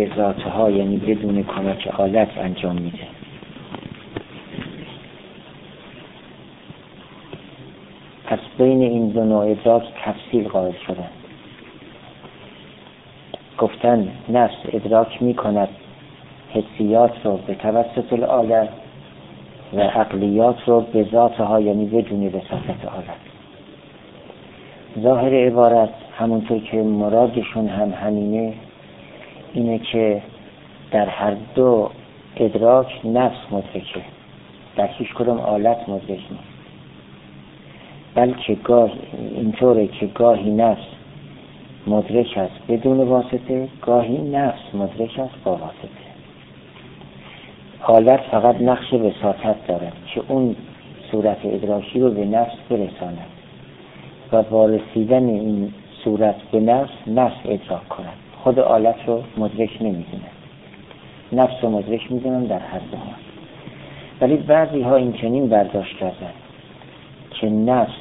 به ذاتها، یعنی بدون کمک آلت انجام میده. پس بین این دو نوع ادراک تفصیل قائل شدن. گفتن نفس ادراک میکند حسیات رو به توسط الآلت و عقلیات رو به ذاتها، یعنی بدون وساطت آلت. ظاهر عبارت همونطور که مرادشون هم همینه، اینه که در هر دو ادراک نفس مدرکه، در هیچ کدوم آلت مدرک نیست، بلکه اینطوره که گاهی نفس مدرک است بدون واسطه، گاهی نفس مدرک است با واسطه. آلت فقط نقش وساطت دارد که اون صورت ادراکی رو به نفس برساند و با رسیدن این صورت به نفس ادراک کند. خود آلت رو مدرک نمیدونه، نفس رو مدرک میدونن در هر دو حال. ولی بعضی ها این چنین برداشت کردن که نفس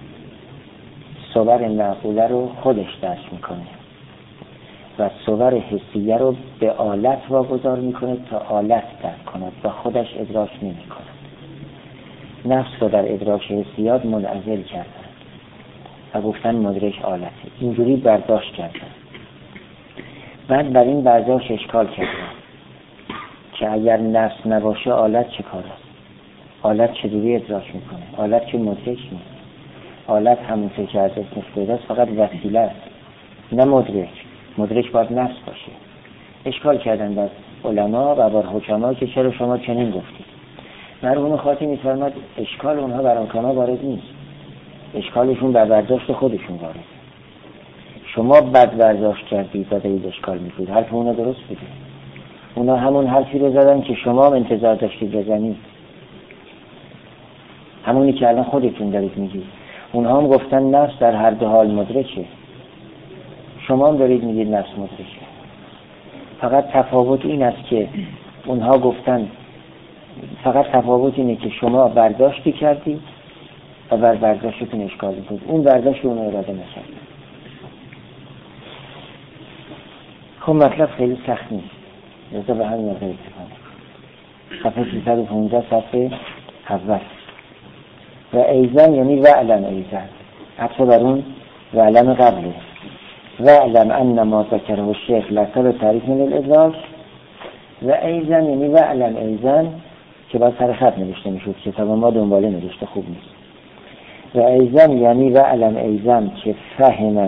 صور معقوله رو خودش درک میکنه و صور حسیه رو به آلت واگذار میکنه تا آلت درک کند و خودش ادراک نمیکنه. نفس رو در ادراک حسیات منعزل کردن و گفتن مدرک آلته. اینجوری برداشت کردن. بعد بر این برداشت اشکال کردن که اگر نفس نباشه آلت چه کار است؟ آلت چجوری ادراک میکنه؟ آلت که مدرک نیست. آلت همونطور که از اسمش پیداست فقط وسیله است، نه مدرک. مدرک باید نفس باشه. اشکال کردن در علما و بر حکما که چرا شما چنین گفتید. مرحوم خاتمی می‌فرماد اشکال اونها بر حکما وارد نیست، اشکالشون بر برداشت خودشون وارد. شما بد برداشت کردید و دارید اشکال می‌کنید. حرف اونا درست بوده. اونا همون حرفی رو زدن که شما هم انتظار داشتید بزنید، همونی که الان خودتون دارید میگید. اونها هم گفتن نفس در هر دو حال مدرکه، شما هم دارید میگید نفس مدرکه. فقط تفاوت این است که اونها گفتن، فقط تفاوت اینه که شما برداشتی کردید و بر برداشتتون اشکال بود. اون برداشت اون اراده نکرد. خب مطلب خیلی سخت نیست، لذا به همین نظر اتفاق. صفحه 315 صفحه اول. و ایزن یعنی وعلم ایزن، حتی بر اون وعلم قبله. وعلم ان ما ذکره الشیخ لطل تعریف من الادراک. و ایزن یعنی وعلم ایزن که باید سر خط نوشته میشود، کتاب ما دنباله نوشته خوب نیست. و ایزن یعنی وعلم ایزن که فهم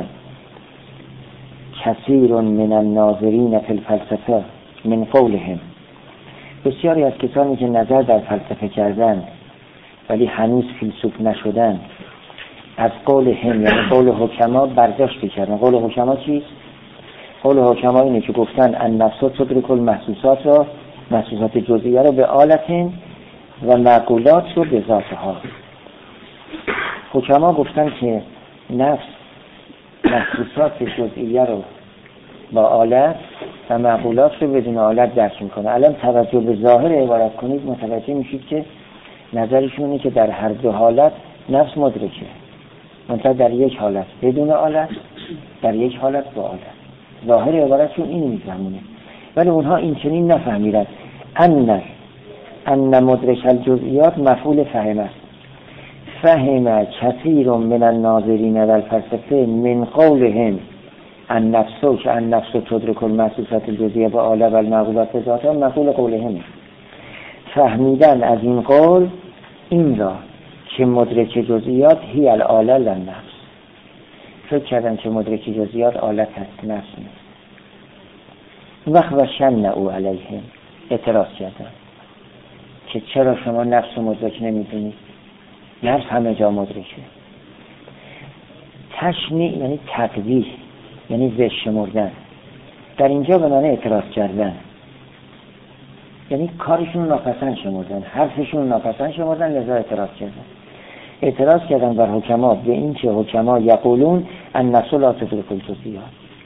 کثیر من الناظرین فی الفلسفه من قولهم. بسیاری از کسانی که نظر در فلسفه کردن ولی هنوز فیلسوف نشدن، از قول هم یعنی قول حکما برداشت کردن. قول حکما چیست؟ قول حکما اینه که گفتن النفس تدرک المحسوسات را، محسوسات جزئیه رو به آلتین و معقولات رو به ذاتها. حکما گفتن که نفس محسوسات جزئیه رو با آلت و معقولات رو بدون آلت درک میکنه. الان توجه به ظاهر عبارت کنید متوجه میشید که نظرشون اینه که در هر دو حالت نفس مدرکه، منتها در یک حالت بدون آلت، در یک حالت با آلت. ظاهر عبارتشون اینو میفهمونه. ولی اونها این چنین نفهمیدن. ان مدرک الجزئیات مفعول فهم است. فهم کثیر من الناظرین در فلسفه من قولهم النفس که النفس تدرک المحسوسات الجزئیه با آلت و المعقولات به ذاتها، مفعول قولهم. فهمیدن از این قول این را که مدرک جزئیات هی الآله للنفس. فکر کردن که مدرک جزئیات آلت هست، نفس نیست. وقت و شن او علیهم، اعتراض کردن که چرا شما نفس مدرک نمیدونید؟ نفس همه جا مدرکه. تشنیع یعنی تقویح، یعنی زشت شمردن. در اینجا به معنی اعتراض کردن، یعنی کارشون ناپسند شمردن، حرفشون ناپسند شمردن، لذا اعتراض کردن. اعتراض کردن بر حکما به این که حکما یقولون النفس لا تدرک الجزئیات.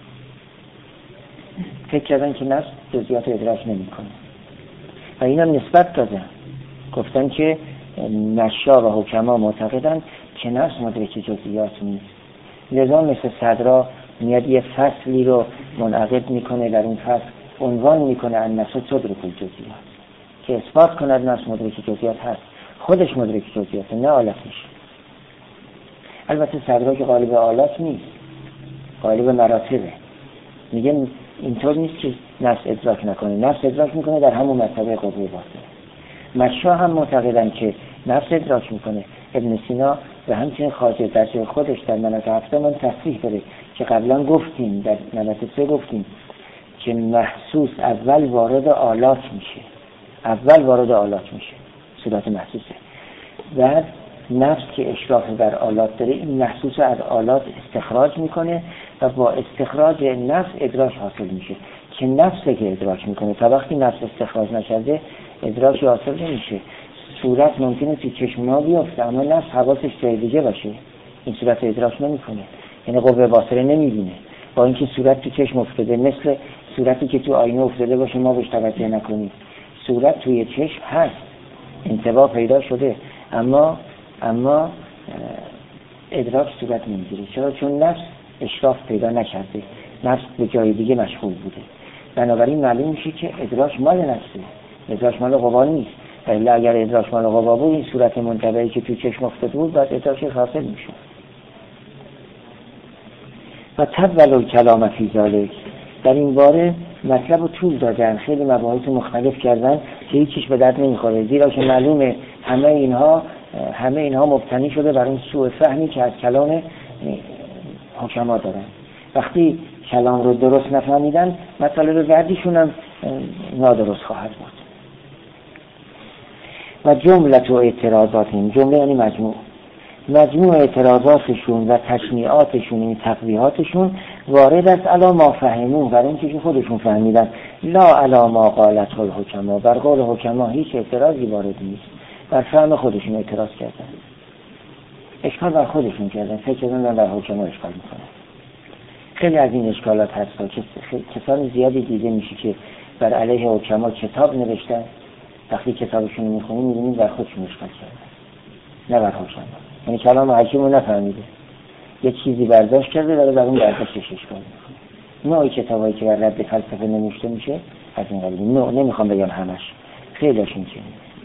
فکر کردن که نفس جزئیات ادراک نمیکنه و اینا نسبت دادن، گفتن که نشا و حکما معتقدن که نفس مدرک جزئیات نیست. لذا مثل صدرا میاد یه فصلی رو منعقد میکنه، در اون فصل عنوان میکنه النفس تدرک الجزئیات، که اثبات کند نفس مدرک جزئیات هست، خودش مدرک جزئیات نه آلتش. البته صدراک غالب آلات نیست، غالب مراتبه. میگه اینطور نیست که نفس ادراک نکنه، نفس ادراک میکنه در همون مرتبه قوه باطنه. مشا هم معتقدن که نفس ادراک میکنه. ابن سینا و همچنین خواجه در جای خودش در مناط هفته من تصریح داره که قبلا گفتیم در مناط 3 گفتیم که محسوس اول وارد آلات میشه، صورت محسوسه. بعد نفس که اشراف بر آلات داره این محسوس از آلات استخراج میکنه و با استخراج نفس ادراک حاصل میشه، که نفسه که ادراک میکنه. تا وقتی نفس استخراج نشده ادراک حاصل نمیشه. صورت ممکنه توی چشم ما بیفته اما نفس حواسش جای دیگه باشه، این صورت ادراک نمیکنه، یعنی قوه باصره نمیبینه. با اینکه صورت تو چشم افتاده، مثل صورتی که تو آینه افتاده باشه ما بهش توجه نکنیم، صورت توی چشم هست، انطباع پیدا شده، اما ادراک صورت نمیگیره. چرا؟ چون نفس اشراف پیدا نکرده، نفس به جای دیگه مشغول بوده. بنابراین معلوم میشه که ادراک مال نفسه، ادراک مال قوا نیست. ولی اگر ادراک مال قوا بود این صورت منطبعی که تو چشم افتاده بود بعد ادراک حاصل میشه. و تولوا کلام فی ذلک، در این باره مطلب رو طول دادن، خیلی مباحث مختلف کردن که هیچیش به درد نمیخوره، زیرا که معلومه همه اینها مبتنی شده بر اون سوء فهمی که از کلام حکما دارن. وقتی کلام رو درست نفهمیدن مطالب بعدیشون هم نادرست خواهد بود. و جمله اعتراضاتهم، جمله یعنی مجموع اعتراضاتشون و تشنیعاتشون، این تقویحاتشون وارد است علی ما فهمون، برای اینکه خودشون فهمیدن، لا علی ما قالت الحکما، بر قول حکما هیچ اعتراضی وارد نیست، بر فهم خودشون اعتراض کردن، اشکال بر خودشون کردن، فکر کردن بر حکما اشکال میکنن. خیلی از این اشکالات هست که کسان زیادی دیده میشه که بر علیه حکما کتاب نوشتن، وقتی کتابشون رو میخونیم میبینیم بر خودشون اشکال کردن، نه بر حکما. یعنی کلام حکیم رو نفهمیده، یه چیزی برداشت کرده داره بر اون برداشتش اشکال میکنه. نوعی کتابایی که بر رد فلسفه نوشته میشه از این قبیل، نمیخوام بگم همش، خیلی هاشون چیه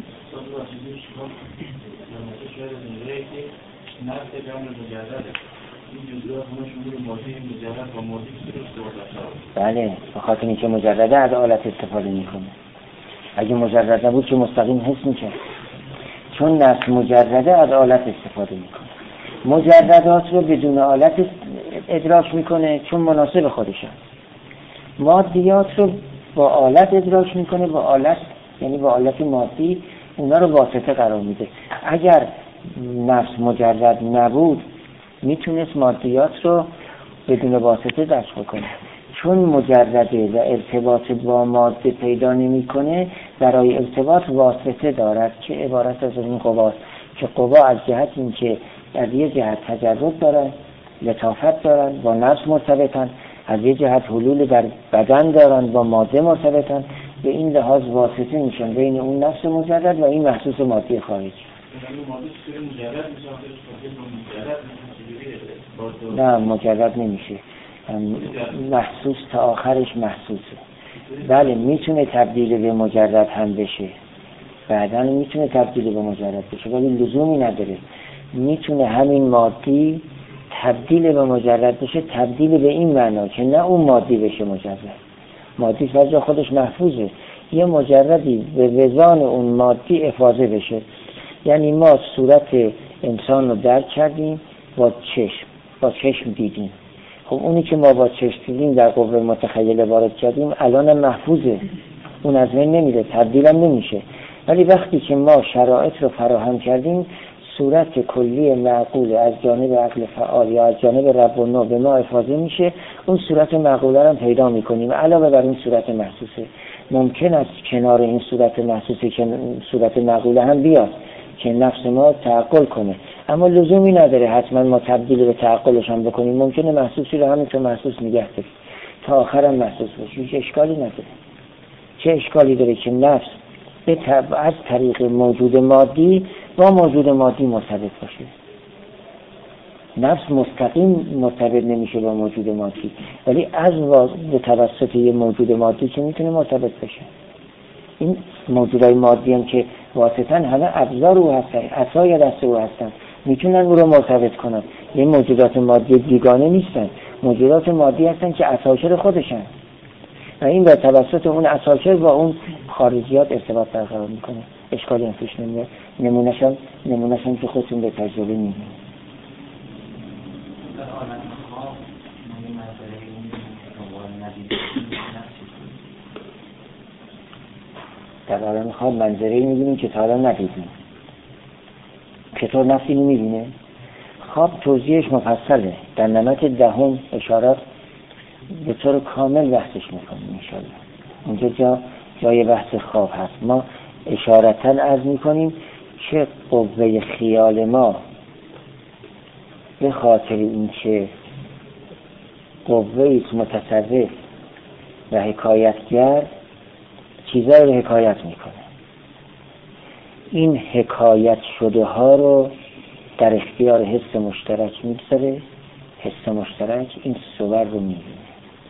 بله، بخاطر اینکه مجرده از آلت استفاده میکنه. اگه مجرد نبود که مستقیم حس میکنه، چون نفس مجرده از آلت استفاده میکنه. مجردات رو بدون آلت ادراک میکنه چون مناسب خودشن. مادیات رو با آلت ادراک میکنه، با آلت یعنی با آلت مادی اونا رو واسطه قرار میده. اگر نفس مجرد نبود میتونست مادیات رو بدون واسطه درک بکنه. چون مجرده و ارتباط با ماده پیدا نمیکنه، برای ارتباط واسطه دارد که عبارت از این قواست، که قوا از جهت این که از یه جهت تجرد دارن، لطافت دارن، با نفس مرتبطن، از یه جهت حلول در بدن دارن، با ماده مرتبطن، به این لحاظ واسطه میشن بین اون نفس مجرد و این محسوس مادی خارج. نه مجرد نمیشه، محسوس تا آخرش محسوسه. بله میتونه تبدیل به مجرد هم بشه، بعداً میتونه تبدیل به مجرد بشه، ولی لزومی نداره. میتونه همین مادی تبدیل به مجرد بشه، تبدیل به این معنا که نه اون مادی بشه مجرد. مادی فرجا خودش محفوظه، یه مجردی به وزان اون مادی افاضه بشه. یعنی ما صورت انسان رو درک کردیم با چشم دیدیم. خب اونی که ما با چشم دیدیم در قوه متخیله وارد کردیم الان محفوظه، اون از بین نمیره، تبدیل هم نمیشه. ولی وقتی که ما شرایط رو فراهم کردیم، صورت کلی معقول از جانب عقل فعال یا از جانب رب و نو به ما افاضه میشه، اون صورت معقوله رو پیدا میکنیم علاوه بر این صورت محسوسه. ممکن است کنار این صورت محسوسه که صورت معقوله هم بیاد که نفس ما تعقل کنه، اما لزومی نداره حتما ما تبدیل به تعقلش هم بکنیم. ممکنه محسوسی رو همین که محسوس نگه داریم تا آخرم محسوس باشه، هیچ اشکالی نداره. چه اشکالی داره که نفس از طریق موجود مادی با موجود مادی مرتبط باشه؟ نفس مستقیم مرتبط نمیشه با موجود مادی، ولی از به توسط یه موجود مادی که میتونه مرتبط بشه. این موجودای مادی هم که واسطاً همه ابزار او هستن، عصای دست او هستن، میتونن او رو مرتبط کنن. این موجودات مادی بیگانه نیستن، موجودات مادی هستن که اساطیر خودشن و این به توسط اون اساطیر با اون خارجیات ارتباط برقرار میکنه. اشکالی هم توش نمیاد. نمونه‌شم که خودتون به تجربه میبینید. در عالم خواب منظره‌ای می‌بینیم که تا حالا ندیدیم. چطور نفس اینو می‌بینه؟ خواب توضیحش مفصله. در نمط دهم اشارات به طور کامل بحثش می‌کنیم انشاءالله. اونجا جای بحث خواب هست. ما اشارتاً عرض می‌کنیم که قوه خیال ما به خاطر این که قوه‌ای متصرف و حکایتگر چیزایی رو حکایت میکنه. این حکایت شده ها رو در اختیار حس مشترک میگذاره. حس مشترک این صور رو میبینه.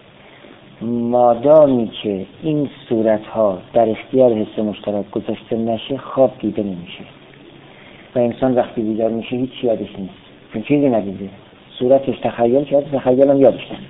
مادامی که این صورت ها در اختیار حس مشترک گذاشته نشه، خواب دیده نمیشه و انسان وقتی بیدار میشه هیچ یادش نیست، چون چیزی ندیده. صورتش تخیل کرده، تخیل هم یادش نیست.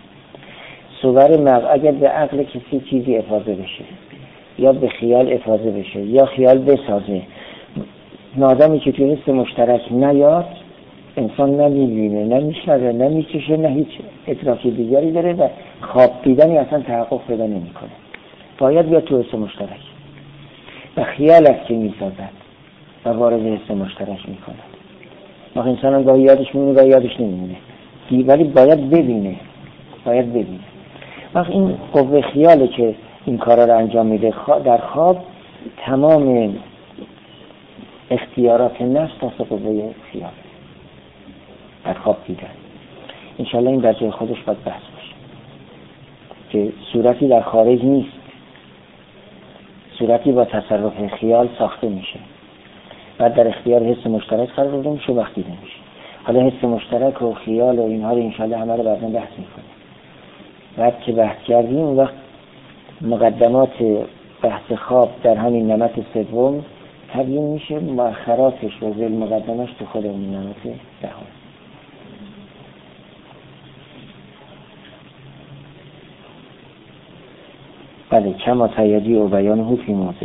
صور اگر به عقل کسی چیزی افاضه بشه یا به خیال افاضه بشه یا خیال بسازه، مادامی که توی حس مشترک نیاد، انسان نمیبینه، نمیشنوه، نمیچشه، نه هیچ ادراکی دیگری داره و خواب دیدنی اصلا تحقق پیدا نمیکنه. باید بیاد تو حس مشترک و خیال است که میسازد و وارد حس مشترک میکنه. ما انسان هم گاهی یادش میمونه و یادش نمیمونه، ولی باید ببینه. وقت این قوه خیاله که این کارا رو انجام میده. در خواب تمام اختیارات نفس دست قوه خیال در خواب دیدن. انشالله این در جای خودش باید بحث باشه که صورتی در خارج نیست، صورتی با تصرف خیال ساخته میشه بعد در اختیار حس مشترک قرار داده میشه و وقت دیده میشه. حالا حس مشترک و خیال و اینها رو انشالله همه رو بعدا بحث میکنیم. بعد که بحث کردیم اون وقت مقدمات بحث خواب در همین نمط سوم تبیین میشه، مؤخراتش و ذیل مقدمش تو خود اون نمط دهم. بله، کما تاییدی و بیان هو فی موضع،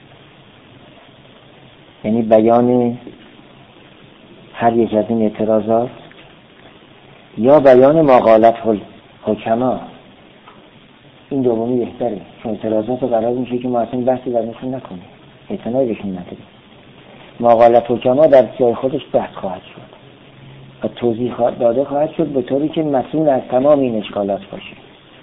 یعنی بیان هر یک از این اعتراضات یا بیان مقالت حکما. این دومی بهتره، چون اعتراضات رو قرار میشه که ما اصلا بحثی در نشون نکنیم، اعتنایی بهشون نداریم. مقالت حکما در جای خودش بحث خواهد شد و توضیح داده خواهد شد به طوری که مسئول از تمام این اشکالات باشه.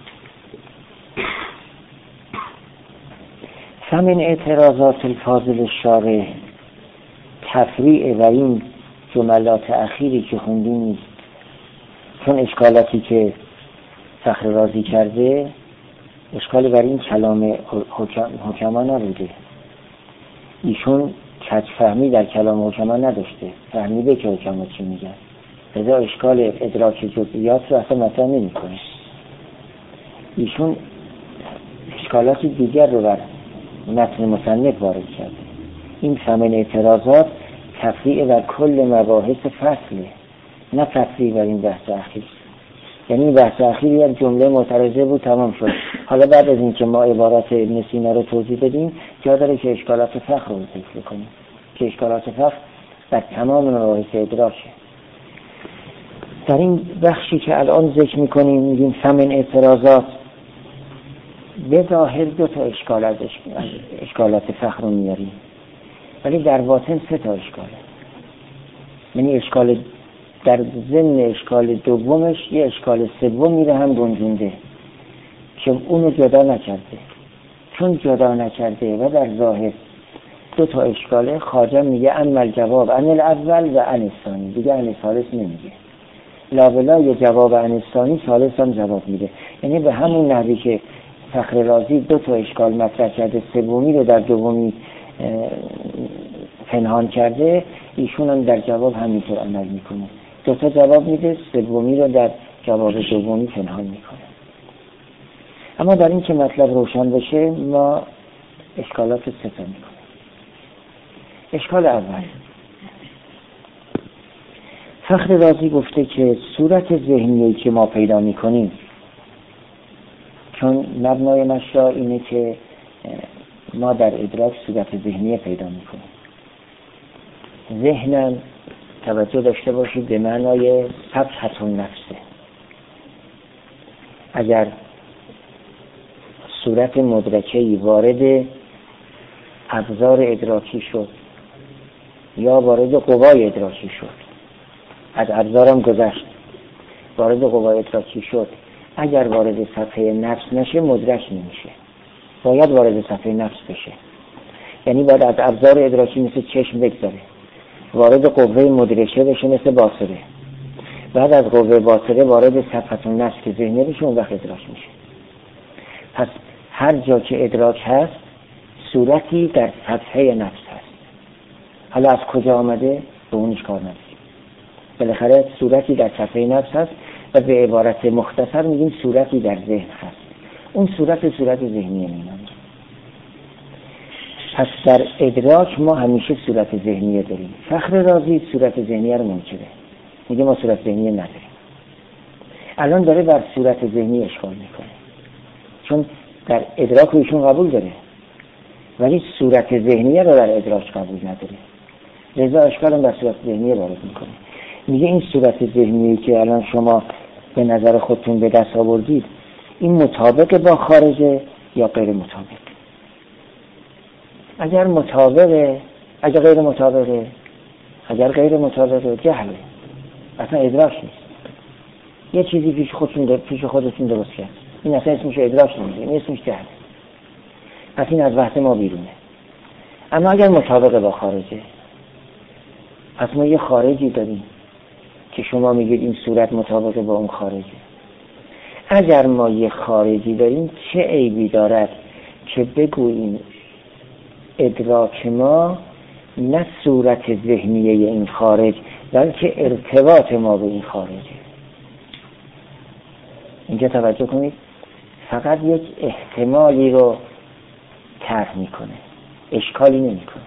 فمن اعتراضات الفاضل الشارح تفریع و این جملات اخیری که خوندیم نیست، چون اشکالاتی که فخر رازی کرده اشکالی بر این کلام حکما نبوده. ایشون کج فهمی در کلام حکما نداشته، فهمیده که حکما چی میگن، لذا اشکال ادراک جزئیات رو اصلا مطرح نمیکنه. ایشون اشکالات دیگر رو بر متن مصنف وارد کرده. این فمن اعتراضات تفریع بر کل مباحث فصله، نه تفریع بر این بحث اخیر. یعنی بحث اخیر یک جمله معترضه بود، تمام شد. حالا بعد از این که ما عبارات ابن سینا رو توضیح بدیم، جا داره که اشکالات فقه رو ذکر کنیم که اشکالات فقه در تمام مباحث ادراکه. در این بخشی که الان ذکر میکنیم میگیم فمن اعتراضات، به ظاهر دو تا اشکال از اشکالات فقه رو میاریم، ولی در باطن سه تا اشکاله. یعنی اشکال در ضمن اشکال دومش یه اشکال سوم میره هم گنجونده که اونو جدا نکرده. چون جدا نکرده و در ظاهر دو تا اشکاله، خواجه میگه اما الجواب عن الاول و عن الثانی، دیگه عن الثالث نمیگه. لابلا یه جواب عن الثانی، ثالث هم جواب میده. یعنی به همون نحوی که فخر رازی دو تا اشکال مطرح کرده، سومی رو در دومی پنهان کرده، ایشون هم در جواب همینطور عمل میکنه. دوتا جواب میده، سومی رو در جواب دومی پنهان میکنه. اما در این که مطلب روشن بشه ما اشکالات رو سه تا میکنیم. اشکال اول، فخر رازی گفته که صورت ذهنی که ما پیدا میکنیم، چون مبنای مشروع اینه که ما در ادراک صورت ذهنی پیدا میکنیم. ذهنم توجه داشته باشید به معنای صفحة النفسه. اگر صورت مدرکه‌ای وارد ابزار ادراکی شد یا وارد قوای ادراکی شد، از ابزارم گذشت وارد قوای ادراکی شد، اگر وارد صفحه نفس نشه مدرک نمیشه، باید وارد صفحه نفس بشه. یعنی باید از ابزار ادراکی مثل چشم بگذاره، وارد قوه مدرکه بشه مثل باصره، بعد از قوه باصره وارد صفحه نفس که ذهنی بشه، اون وقت ادراک میشه. پس هر جا که ادراک هست صورتی در صفحه نفس هست. حالا از کجا آمده به اونش کار نداریم، بالاخره صورتی در صفحه نفس هست و به عبارت مختصر میگیم صورتی در ذهن هست. اون صورت ذهنی مینامیم. پس در ادراک ما همیشه صورت ذهنی داریم. فخر رازی صورت ذهنی رو منکره، میگه ما صورت ذهنی نداریم. الان داره بر صورت ذهنی اشکال میکنه، چون در ادراک ایشون قبول داره ولی صورت ذهنی رو در ادراک قبول نداره، لذا اشکالم بر صورت ذهنی وارد میکنه. میگه این صورت ذهنی که الان شما به نظر خودتون به دست آوردید، این مطابق با خارجه یا غیر مطابق؟ اگر مطابقه، اگر غیر مطابقه، اگر غیر مطابقه جهله، اصلا ادراک نیست. یه چیزی پیش خودتون درست کرد، این اصلا اسمش ادراک نمیشه، این اسمش جهله. پس این از وحدت ما بیرونه. اما اگر مطابق با خارجه، پس ما یه خارجی داریم که شما میگید این صورت مطابق با اون خارجه. اگر ما یه خارجی داریم چه عیبی دارد که بگوییم ادراک ما نه صورت ذهنیه این خارج بلکه ارتباط ما به این خارجه؟ اینجا توجه کنید، فقط یک احتمالی رو طرح میکنه، اشکالی نمیکنه.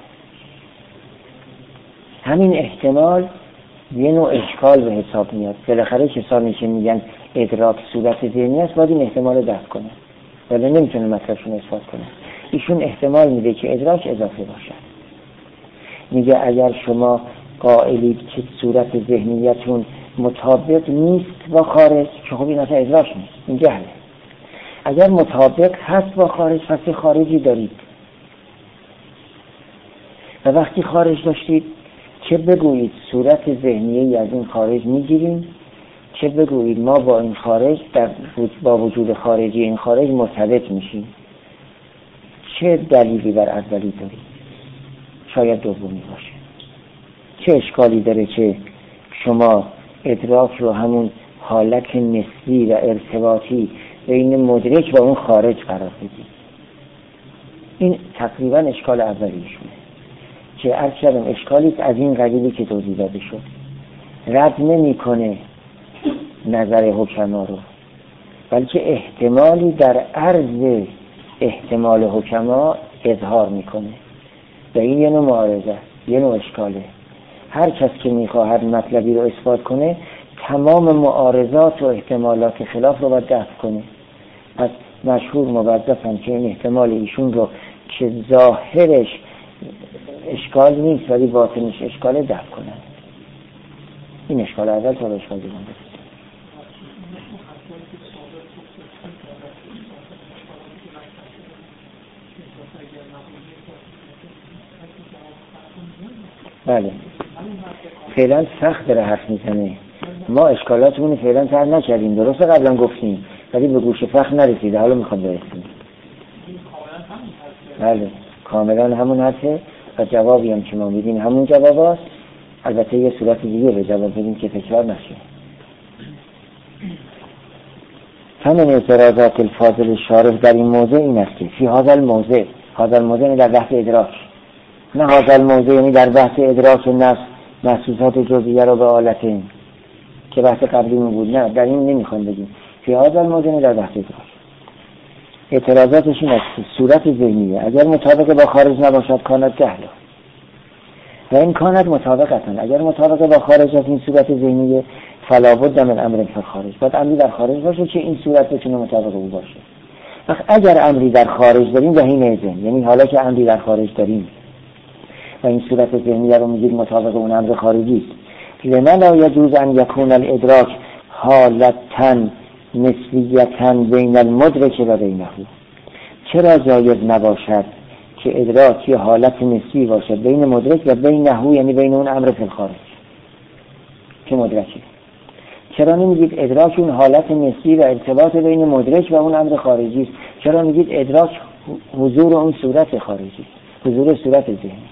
همین احتمال یه نوع اشکال به حساب میاد. بالاخره کسانی که میگن ادراک صورت ذهنی است باید این احتمال رو دفع کنه، ولی نمیتونه مطلبشون اثبات کنه. ایشون احتمال میده که ادراک اضافه باشه. میگه اگر شما قائلید که صورت ذهنیتون مطابق نیست با خارج، که خب این اصلا ادراک نیست، این جهله. اگر مطابق هست با خارج، پس خارجی دارید و وقتی خارج داشتید چه بگویید صورت ذهنیه از این خارج میگیریم، چه بگویید ما با این خارج با وجود خارجی این خارج مرتبط میشیم. چه دلیلی بر اولی دارید؟ شاید دومی باشه. چه اشکالی داره که شما ادراک رو همون حالت نسبی و ارتباطی بین مدرک و اون خارج قرار بدید؟ این تقریبا اشکال اولیشونه که عرض کردم اشکالی از این قبیلی که توضیح داده شد. رد نمی کنه نظر حکما رو، بلکه احتمالی در عرض احتمال حکما اظهار میکنه و این یه نوع معارضه، یه نوع اشکاله. هر کس که میخواهد مطلبی رو اثبات کنه تمام معارضات و احتمالات خلاف رو باید دفع کنه. پس مشهور موظفن که این احتمال ایشون رو که ظاهرش اشکال نیست ولی باطنش اشکاله دفع کنن. این اشکال اول تا اشکال دیگه. بله فعلا سخت داره حرف میزنه، ما اشکالاتمون فعلا طرح نکردیم، درسته قبلا گفتیم ولی به گوش فخر نرسیده، حالا میخواد برسیم. بله کاملا همون حرفه و جوابی هم که ما میدیم همون جواب هست. البته یه صورت دیگه به جواب بدیم که تکرار نشه. همین اعتراضات الفاضل شارح در این موضوع این است که فی هذا الموضع، هذا الموضع یعنی در بحث ادراک، نه هذا الموضع یعنی در بحث ادراک نفس محسوسات جزئیه رو به آلتین، که بحث قبلیمون بود. نه در این نمیخوام بگیم فی هذا الموضوع در بحث ادراک. اعتراضاتش این است صورت ذهنیه اگر مطابق با خارج نباشد کانت جهلا و این کانت مطابقتن، اگر مطابق با خارج از این صورت ذهنیه فلا بد من امر فی الخارج، باید امری در خارج باشه که این صورت بتونه مطابق او باشه. اگر امری در خارج داریم و این ذهن، یعنی حالا که امری در خارج داریم و این صورت ذهنیه رو میگید مطابق اون امر خارجی است، لمن لا یجوز ان یکون الادراک حالتا نسبیتا بین المدرک و بینه، چرا جایز نباشد که ادراک یه حالت نسبی باشد بین مدرک و بینه، یعنی بین اون امر فی الخارج که مدرکه؟ چرا نمیگید ادراک اون حالت نسبی و ارتباط بین مدرک و اون امر خارجی است؟ چرا میگید ادراک حضور اون صورت خارجی، حضور صورت ذهنی؟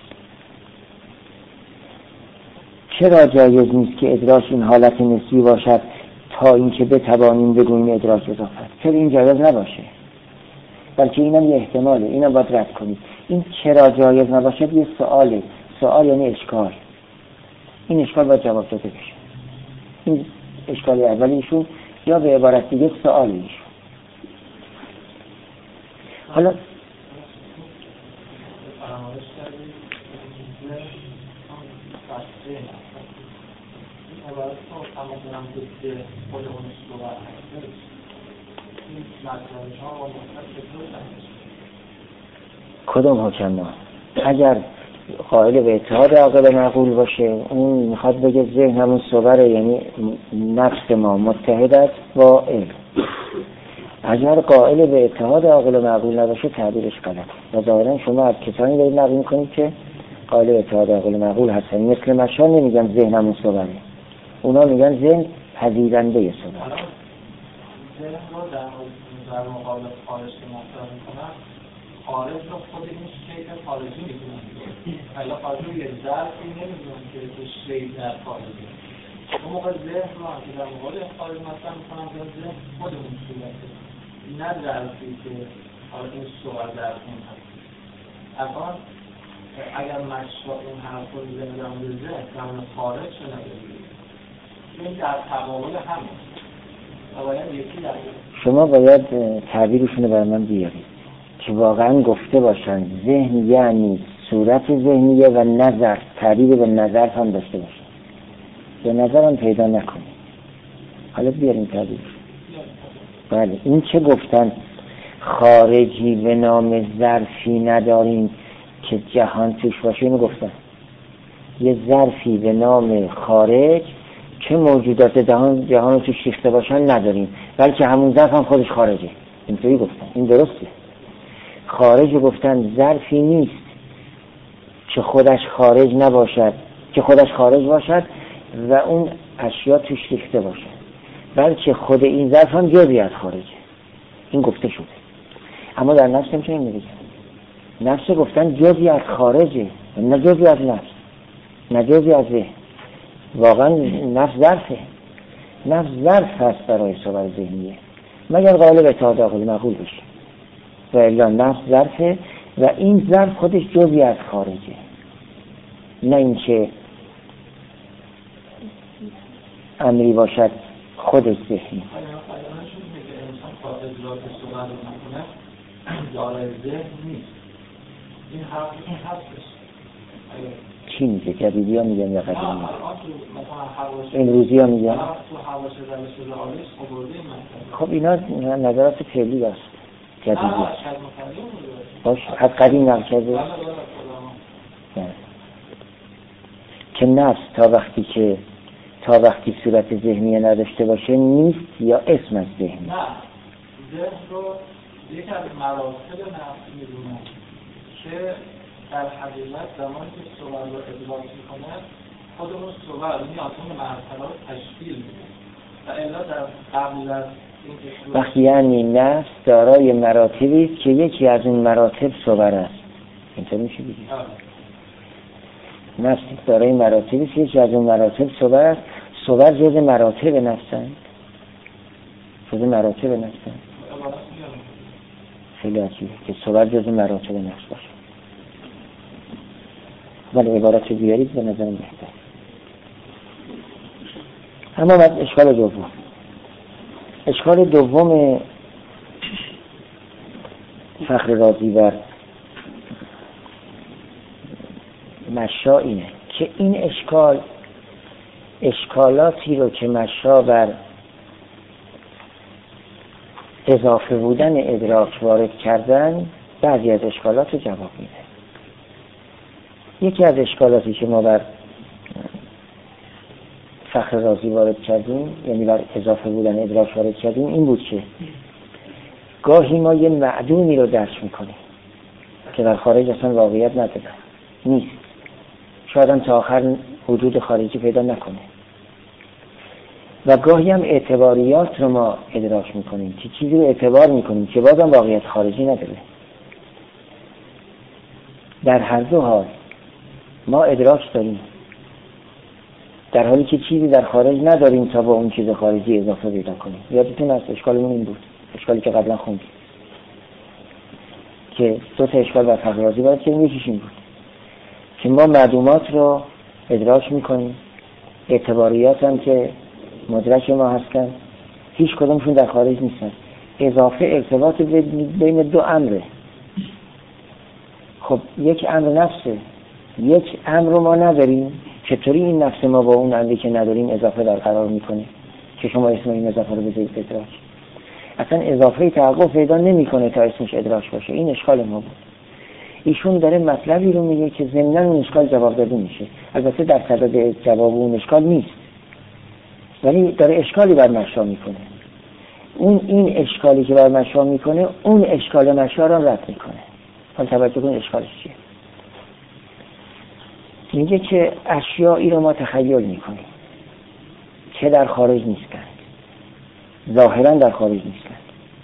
چرا جایز نیست که ادراک این حالت نسبی باشد تا اینکه بتوانیم بگوییم ادراک اضافه؟ چرا این جایز نباشه؟ بلکه اینم یه احتماله، اینم باید رد کنید. این چرا جایز نباشد یه سؤاله، سؤال یعنی اشکال. این اشکال باید جواب داده بشه. این اشکال اولیشون یا به عبارت دیگه سؤالیشون. حالا کدام حکما؟ اگر قائل به اتحاد عاقل معقول باشه اون میخواد بگه ذهن همون صوره، یعنی نفس ما متحد است با علم. اگر قائل به اتحاد عاقل معقول نباشه تعبیرش غلط و ظاهرا شما از کسانی دارید نقل میکنید که قائل به اتحاد عاقل معقول هستن. مثل مشان نمیگن ذهن همون صوره، اونا میگن ذهن پذیرنده صوره. ذهن رو در مقابل خارج که مطرح میکنن، خارج رو خود این شیء خارجی میکنن. حالا خارج رو یه ظرفی نمیدونن که شیء در خارجی. اون موقع ذهن رو که در مقابل خارج مطرح میکنن ذهن خود اون صورته، نه ظرفی که حالا این صور در اون هست. الان اگر مشروع این حرف رو میزنه در مورد ذهن در خارج رو ندارید، این در تقابل هم شما باید تعبیرشون رو برای من بیارید که واقعا گفته باشن ذهن یعنی صورت ذهنیه و نظر، تعبیر به نظر هم داشته باشن. به نظر هم پیدا نکنید. حالا بیاریم تعبیر. بله این چه گفتن خارجی به نام ظرفی نداریم که جهان توش باشه، اینو گفتن یه ظرفی به نام خارج که موجودات جهان رو توش ریخته باشن نداریم، بلکه همون ظرف هم خودش خارجه. اینطوری گفتن. این درسته. خارج گفتن ظرفی نیست که خودش خارج نباشد، که خودش خارج باشد و اون اشیا توش ریخته باشد، بلکه خود این ظرف هم جزئی از خارجه. این گفته شده. اما در نفس نمیتونیم بگیم. نفس گفتن جزئی از خارجه، نه جزئی از نفس، نه جزئی از ذهن. واقعا نفس ظرفه. نفس ظرف هست برای صور ذهنیه مگر قائل به اتحاد عاقل معقول بشه، و الا نفس ظرفه و این ظرف خودش جزئی از خارجه، نه اینکه امری باشد خودش ذهنی. چی میگه؟ جدیدی ها میگن یا قدیمی ها؟ امروزی ها میگن؟ خب اینا نظرات فعلی هست، جدیدی هست باش، از قدیم نقل کرده که نفس تا وقتی صورت ذهنی نداشته باشه نیست یا اسم از ذهن؟ نه، ذهن رو یک از مراتب نفس میدونن که در حقیقت زمانی که صور رو ادراک میکنه خودمون صور میاد اون مرحله رو تشکیل میده و الا در قبل از اینکه وقتی یعنی نفس دارای مراتبی که یکی از این مراتب صور است. اینطور میشه بگید نفس دارای مراتبی که یکی از این مراتب صور است. صور جز مراتب نفسند، جز مراتب نفسند. خیلی عجیبه که صور جز مراتب نفس باشه. ولی عبارت بیارید به نظرم بهتر. اما بعد اشکال دوم فخر رازی بر مشا اینه که این اشکالاتی رو که مشا بر اضافه بودن ادراک وارد کردن، بعضی از اشکالات رو جواب میده. یکی از اشکالاتی که ما بر فخر رازی وارد کردیم، یعنی بر اضافه بودن ادراک وارد کردیم، این بود که گاهی ما یه معدومی رو درک میکنیم که در خارج اصلا واقعیت نداره، نیست، شاید هم تا آخر وجود خارجی پیدا نکنه. و گاهی هم اعتباریات رو ما ادراک میکنیم که چیزی رو اعتبار میکنیم که بازم واقعیت خارجی نداره. در هر دو حال ما ادراک داریم، در حالی که چیزی در خارج نداریم تا با اون چیز خارجی اضافه پیدا کنیم. یادتون هست اشکالمون این بود، اشکالی که قبلا خوندیم که دو تا اشکال بر فخر رازی وارد کردیم. یکیش این بود که ما معدومات رو ادراک میکنیم، اعتباریات هم که مدرک ما هستن هیچ کدومشون در خارج نیستن، اضافه ارتباط بین دو امره. خب یک امر نفسه، یک امر رو ما نداریم، چطوری این نفس ما با اون امری که نداریم اضافه در قرار میکنه که شما اسم این اضافه رو بذارید ادراک؟ اصلا اضافه تحقق پیدا نمیکنه تا اسمش ادراک باشه. این اشکال ما بود. ایشون داره مطلبی رو میگه که ضمناً اون اشکال جواب داده میشه، البته در صدد جواب اون اشکال نیست، ولی داره اشکالی بر مشا میکنه. این اشکالی که بر مشا میکنه اون اشکال مشا رو رد میکنه. حالا توجه کن اشکالش چیه. میگه که اشیایی رو ما تخیل میکنیم که در خارج نیستند، ظاهرا در خارج نیستند،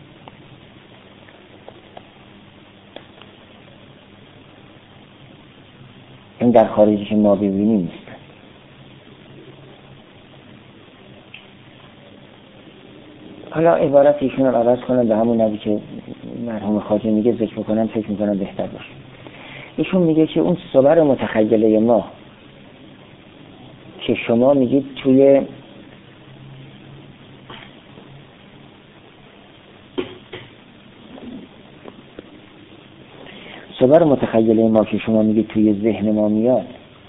این در خارجی که ما ببینیم نیستند. حالا عبارت ایشون رو عوض کنم به همون نوعی که مرحوم خواجه میگه ذکر بکنم، فکر میکنم بهتر باشه. ایشون میگه که اون صور متخیله ما که شما میگید توی صور متخیله ما که شما میگید توی ذهن ما میاد،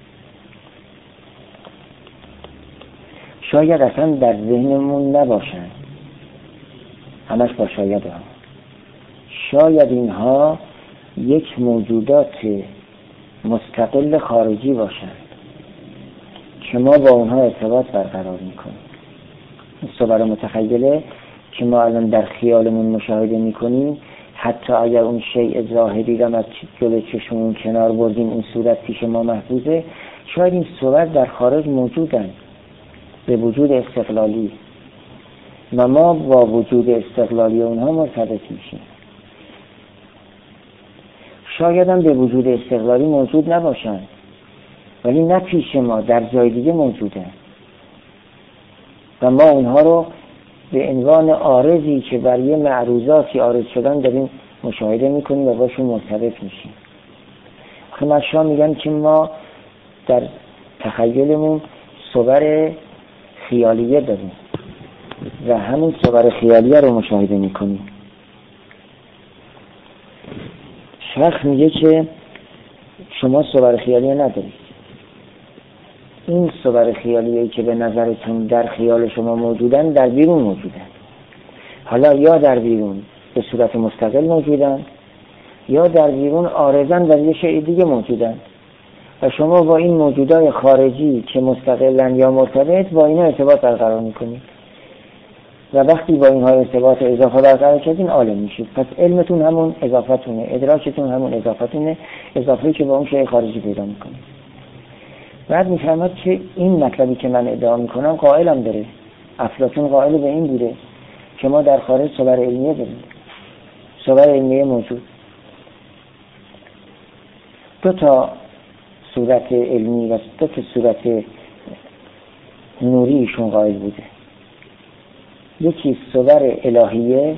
شاید اصلا در ذهنمون نباشن، همش با شاید هم. شاید اینها یک موجودات مستقل خارجی باشند که ما با اونها ارتباط برقرار میکنیم. این صور متخیله که ما الان در خیالمون مشاهده میکنیم، حتی اگر اون شیء ظاهری رو از جلوی چشممون کنار بردیم، این صورت پیش ما محفوظه، شاید این صور در خارج موجودن به وجود استقلالی و ما با وجود استقلالی اونها مرتبط میشیم. شاید هم به وجود استقلالی موجود نباشن، ولی نه پیش ما، در جای دیگه موجودن و ما اونها رو به عنوان عارضی که بر یه معروضاتی عارض شدن داریم مشاهده میکنیم و باشون مرتبط میشیم. مشا میگن که ما در تخیلمون صور خیالیه داریم و همون صور خیالیه رو مشاهده میکنیم. شیخ میگه که شما صور خیالیه ندارید. این صور خیالیه‌ای که به نظرتون در خیال شما موجودن در بیرون موجودن. حالا یا در بیرون به صورت مستقل موجودن یا در بیرون عارضاً در یه شیء دیگه موجودن و شما با این موجودات خارجی که مستقلن یا مرتبط با اینا ارتباط برقرار میکنید و وقتی با اینها ارتباط اضافه برقرار کردین عالم میشید. پس علمتون همون اضافتونه، ادراکتون همون اضافتونه، اضافه‌ای که با اون شیء خارجی پیدا میکنید. بعد میفهمد که این مطلبی که من ادعا میکنم قائلم داره. افلاطون قائل به این بوده که ما در خارج صور علمیه داریم، صور علمیه موجود. دو تا صورت علمی و دو تا صورت نوریشون قائل بوده. یکی صور الهیه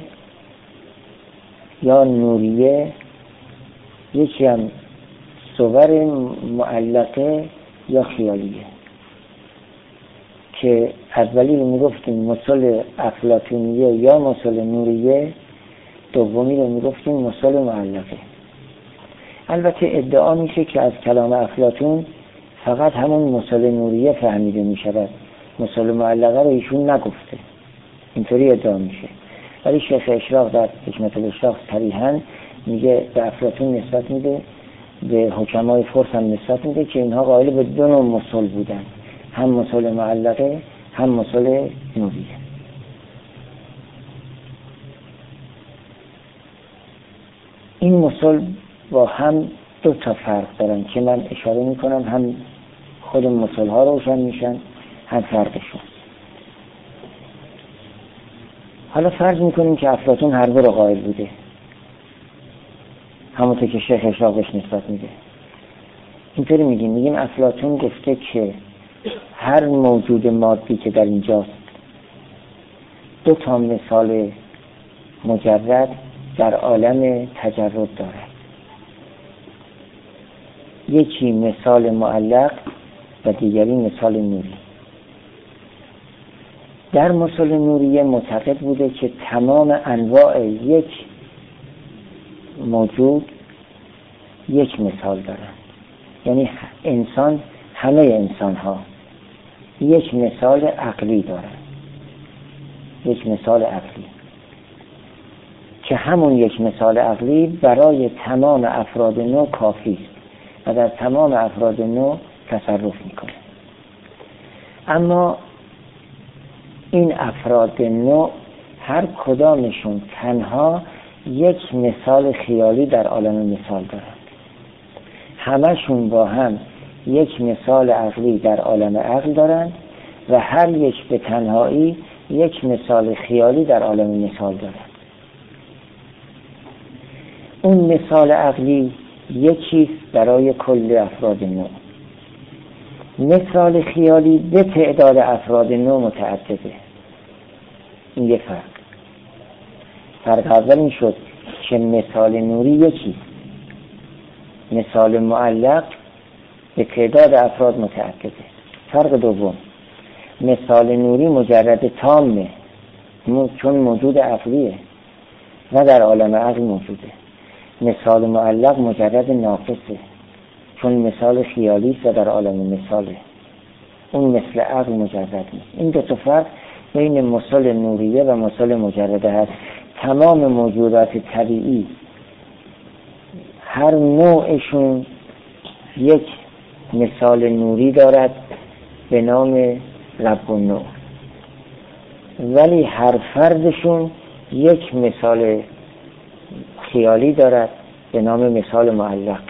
یا نوریه، یکی هم صور معلقه یا خیالیه که اولی رو میگفتیم مسل افلاطونیه یا مسل نوریه، دومی رو میگفتیم مسل معلقه. البته ادعا میشه که از کلام افلاطون فقط همون مسل نوریه فهمیده میشود، مسل معلقه رو ایشون نگفته، اینطوری ادعا میشه. ولی شیخ اشراق در حکمت الاشراق صریحاً میگه به افلاطون نسبت میده، به حکمای فرس هم نسبت میده که اینها قائل به دو نوع مسل بودن، هم مسل معلقه هم مسل نوریه. این مسل با هم دو تا فرق دارن که من اشاره میکنم، هم خود مسل ها روشن میشن هم فرقشون. حالا فرض میکنیم که افلاطون هر دو رو قائل بوده، همونطور که شیخ اشراق بهش نسبت میده. اینطوری میگیم افلاطون گفته که هر موجود مادی که در اینجاست دو تا مثال مجرد در عالم تجرد دارد، یکی مثال معلق و دیگری مثال نوری. در مثال نوریه معتقد بوده که تمام انواع یک موجود یک مثال دارند، یعنی انسان، همه انسان ها یک مثال عقلی دارند، یک مثال عقلی که همون یک مثال عقلی برای تمام افراد نوع کافی است و در تمام افراد نوع تصرف میکنه. اما این افراد نوع هر کدامشون تنها یک مثال خیالی در عالم مثال دارند، همشون با هم یک مثال عقلی در عالم عقل دارند و هر یک به تنهایی یک مثال خیالی در عالم مثال دارند. اون مثال عقلی یکیست برای کل افراد نوع، مثال خیالی به تعداد افراد نوع متعدده. این یه فرق اول این شد که مثال نوری یکی، مثال معلق به تعداد افراد متعدده. فرق دوم، مثال نوری مجرد تامه چون موجود عقلیه و در عالم عقل موجوده. مثال معلق مجرد ناقصه چون مثال خیالی است و در عالم مثاله، اون مثل عقل مجرد نیست. این دو تا فرق بین مثال نوریه و مثال مجرده هست. تمام موجودات طبیعی هر نوعشون یک مثال نوری دارد به نام رب النوع، ولی هر فردشون یک مثال خیالی دارد به نام مثال معلق.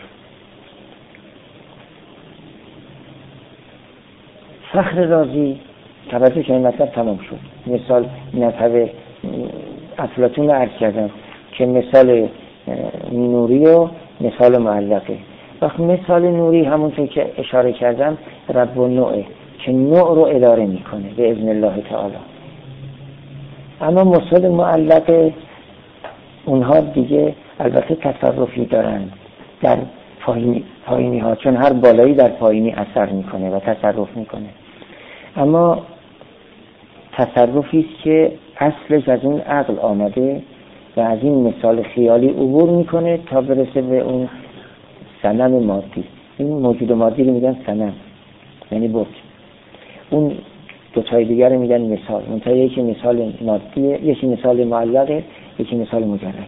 فخر رازی توجه که این مطلب تمام شد. مثال مذهب افلاطون رو عرض کردم که مثال نوری و مثال معلقه. وقت مثال نوری همونطور که اشاره کردم رب النوعه که نوع رو اداره میکنه به اذن الله تعالی. اما مثال معلقه اونها دیگه البته تصرفی دارن در پایینی ها، چون هر بالایی در پایینی اثر میکنه و تصرف میکنه، اما تصرفی است که اصلش از اون عقل آمده و از این مثال خیالی عبور میکنه تا برسه به اون صنم مادی. این موجود مادی رو میگن صنم، یعنی بت. اون دو تای دیگر رو میگن مثال. اون یکی مثال مادیه، یکی مثال معلقه، یکی مثال مجرد.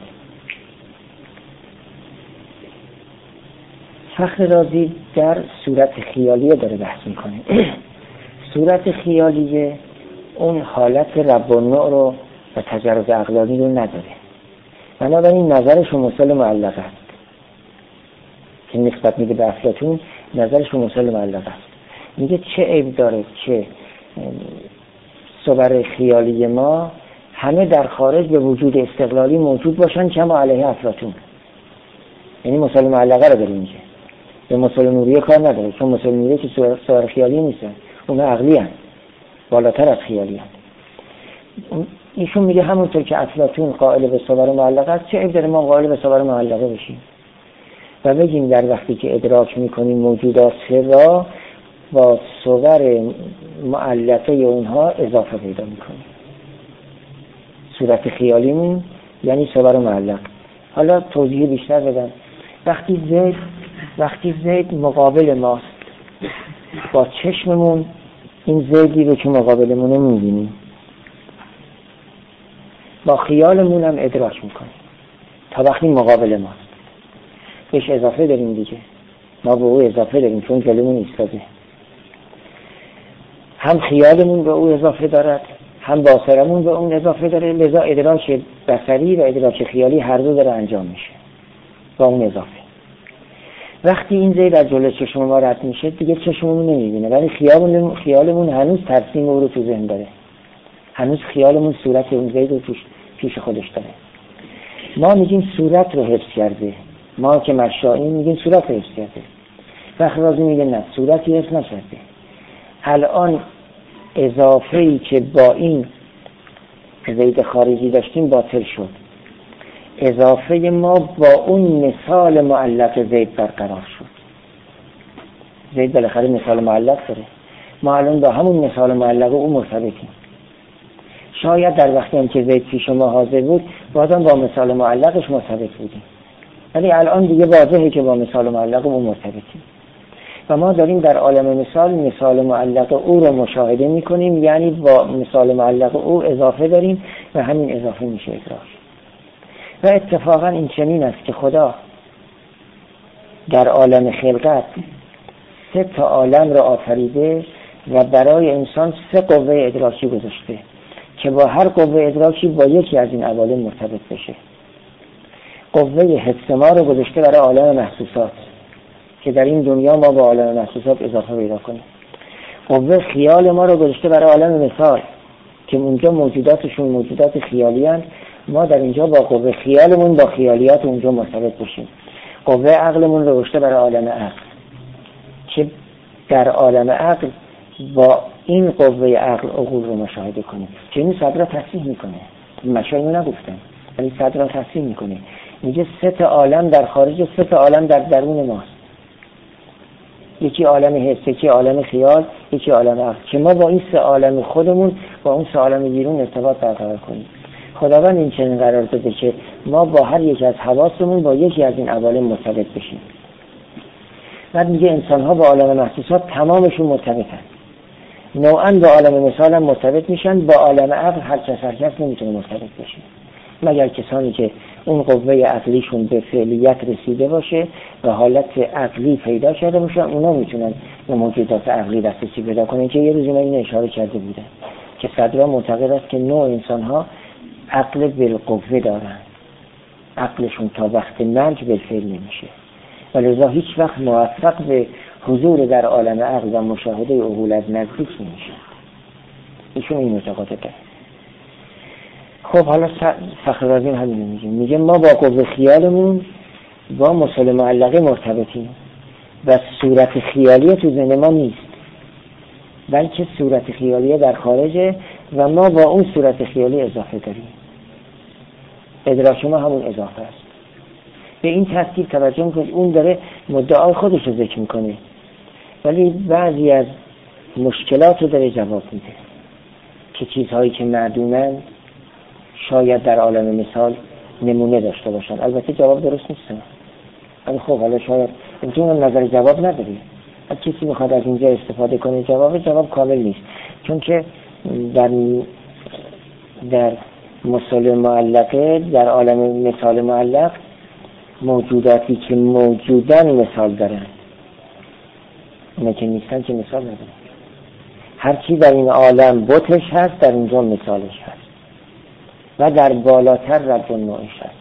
فخر رازی در صورت خیالیه داره بحث میکنه. صورت خیالیه اون حالت رب النوع رو و تجرد عقلانی رو نداره، بنابراین نظرش مثال معلق است که نسبت میده به افلاطون. نظرش مثال معلق است، میگه چه عیب داره که صور خیالی ما همه در خارج به وجود استقلالی موجود باشن کما علیه افلاطون. یعنی مثال معلقه رو داره میگه، به مثال نوریه کار نداره، چون مثال نوریه که صور خیالی نیستن، اون عقلی هست، بالاتر از خیالی هست. ایشون میگه همونطور که افلاطون قائل به صور معلقه است، چه عیب داره ما قائل به صور معلقه بشیم و بگیم در وقتی که ادراک میکنیم موجودات سه را با صور معلقه اونها اضافه پیدا میکنیم. صورت خیالیمون یعنی صور معلق. حالا توضیح بیشتر بدم. وقتی زید مقابل ماست، با چشممون این زیدی رو که مقابلمونه میبینیم، با خیالمون هم ادراک میکنیم تا وقتی مقابل ماست. بهش اضافه داریم دیگه، ما به او اضافه داریم چون جلومون ایستاده. هم خیالمون به او اضافه دارد، هم باصرمون به اون اضافه داره، لذا ادراک بصری و ادراک خیالی هر دو داره انجام میشه با اون اضافه. وقتی این زید از جلوی چشم ما رد میشه دیگه چشممون نمیبینه، ولی خیالمون هنوز ترسیم او رو تو ذهن داره، هنوز خیالمون صورت اون زید رو پیش خودش داره. ما میگیم صورت رو حفظ کرده، ما که مشاییم میگیم صورت رو حفظ کرده. فخرازی میگه نه، صورتی حفظ نکرده. الان اضافه‌ای که با این زید خارجی داشتیم باطل شد. اضافه ما با اون مثال معلق زید برقرار شد. زید بالاخره مثال معلق داره، ما الان با همون مثال معلق او مرتبطیم. شاید در وقتی هم که زید پیش ما حاضر بود بازم با مثال معلقش مرتبط بودیم، ولی الان دیگه واضحه که با مثال معلق او مرتبطیم و ما داریم در عالم مثال معلق او رو مشاهده میکنیم، یعنی با مثال معلق او اضافه داریم و همین اضافه میشه ادراک. و اتفاقا این چنین است که خدا در عالم خلقت 3 عالم را آفریده و برای انسان 3 قوه ادراکی گذاشته که با هر قوه ادراکی با یکی از این عوالم مرتبط بشه. قوه حس ما رو گذاشته برای عالم محسوسات که در این دنیا ما با عالم محسوسات اضافه پیدا کنیم. قوه خیال ما رو گذاشته برای عالم مثال که اونجا موجوداتشون موجودات خیالی هستند، ما در اینجا با قوه خیالمون با خیالیات اونجا مرتبط بشیم. قوه عقلمون رو گذاشته برای عالم عقل که در عالم عقل با این قوه عقل عقول رو مشاهده کنیم. که این صدر تصحیح میکنه، مشایخ نگفتن ولی صدر تصحیح میکنه، میگه 3 عالم در خارج، 3 عالم در درون ماست. یکی عالم حس، یکی عالم خیال، یکی عالم عقل، که ما با این 3 عالم خودمون با اون 3 عالم بیرون ارتباط برقرار کنیم. خداوند این چنین قرار داده که ما با هر یک از حواسمون با یکی از این عوالم مرتبط بشیم. بعد میگه انسان‌ها با عالم محسوسات تمامشون مرتبطن، نوعاً با عالم مثال هم مرتبط میشن، با عالم عقل هر کس نمیتونه مرتبط بشه مگر کسانی که اون قوه عقلیشون به فعلیت رسیده باشه و حالت عقلی پیدا کرده باشن، اونا میتونن به موجودات عقلی دسترسی پیدا کنن. که یه روزی من این اشاره کرده بودم که صدرا معتقد است که نوع انسان‌ها عقل بالقوه دارن، عقلشون تا وقت مرگ بالفعل نمیشه و لذا هیچ وقت موفق به حضور در عالم عقل و مشاهده عقول از نزدیک نمیشه. ایشون این معتقد داره. خب حالا فخررازی همین میگه ما با قوه خیالمون با مثال معلقه مرتبطیم و صورت خیالی تو ذهن ما نیست، بلکه صورت خیالی در خارجه و ما با اون صورت خیالی اضافه داریم. ادراک ما همون اضافه است. به این ترتیب توجه میکنید اون داره مدعای خودش رو ذکر میکنه ولی بعضی از مشکلات رو داره جواب میده که چیزهایی که معدومن شاید در عالم مثال نمونه داشته باشن. البته جواب درست نیست، ولی خب حالا شاید بتونم نظر جواب نداری. هر کسی میخواد از اینجا استفاده کنه جواب کامل نیست، چون که در مثال معلقه، در عالم مثال معلق، موجوداتی که موجودن مثال دارن، اونا که نیستن که مثال ندارن. هر چی در این عالم بتش هست در اینجا مثالش هست و در بالاتر رب نوعش هست.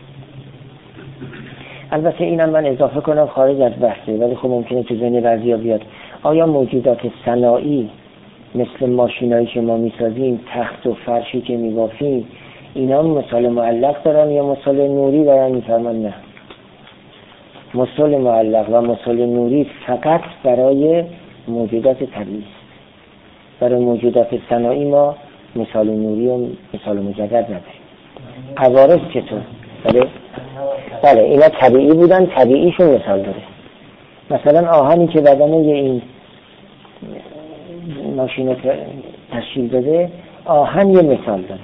البته اینم من اضافه کنم خارج از بحثه، ولی خب ممکنه تو ذهن بعضیا بیاد آیا موجودات صناعی مثل ماشینایی که ما میسازیم، تخت و فرشی که میبافیم، اینا مثال معلق دارن یا مثال نوری دارن؟ میفرمان نه، مثال معلق و مثال نوری فقط برای موجودات طبیعی است. برای موجودات صناعی ما مثال نوری و مثال مجرد نداریم. عوارض چطور؟ بله اینا طبیعی بودن، طبیعیشون مثال داره. مثلا آهنی که بدنه این ماشین تشکیل داده، آهن یه مثال داره،